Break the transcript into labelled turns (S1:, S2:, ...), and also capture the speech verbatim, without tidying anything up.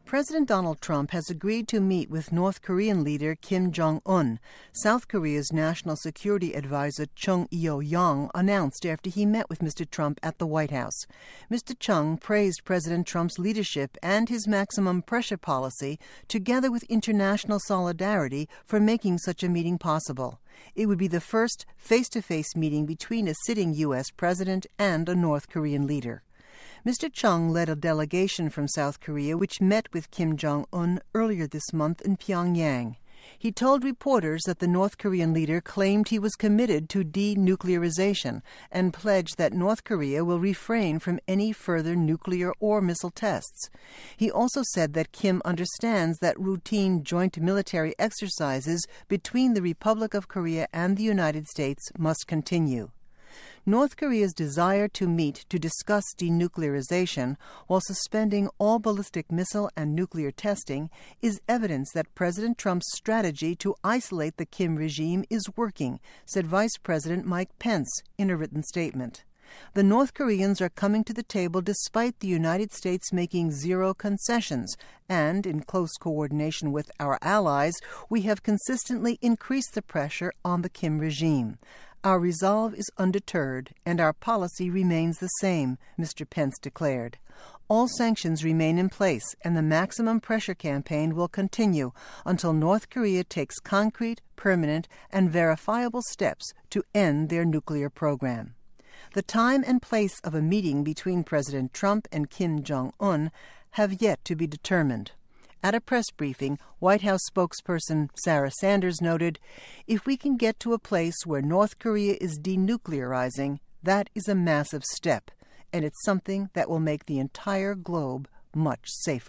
S1: President Donald Trump has agreed to meet with North Korean leader Kim Jong-un, South Korea's National Security Advisor Chung Eui-yong announced after he met with Mister Trump at the White House. Mister Chung praised President Trump's leadership and his maximum pressure policy, together with international solidarity, for making such a meeting possible. It would be the first face-to-face meeting between a sitting U S president and a North Korean leader. Mister Chung led a delegation from South Korea which met with Kim Jong-un earlier this month in Pyongyang. He told reporters that the North Korean leader claimed he was committed to denuclearization and pledged that North Korea will refrain from any further nuclear or missile tests. He also said that Kim understands that routine joint military exercises between the Republic of Korea and the United States must continue. North Korea's desire to meet to discuss denuclearization while suspending all ballistic missile and nuclear testing is evidence that President Trump's strategy to isolate the Kim regime is working, said Vice President Mike Pence in a written statement. The North Koreans are coming to the table despite the United States making zero concessions, and, in close coordination with our allies, we have consistently increased the pressure on the Kim regime. Our resolve is undeterred, and our policy remains the same, Mister Pence declared. All sanctions remain in place, and the maximum pressure campaign will continue until North Korea takes concrete, permanent, and verifiable steps to end their nuclear program. The time and place of a meeting between President Trump and Kim Jong-un have yet to be determined. At a press briefing, White House spokesperson Sarah Sanders noted, "If we can get to a place where North Korea is denuclearizing, that is a massive step, and it's something that will make the entire globe much safer."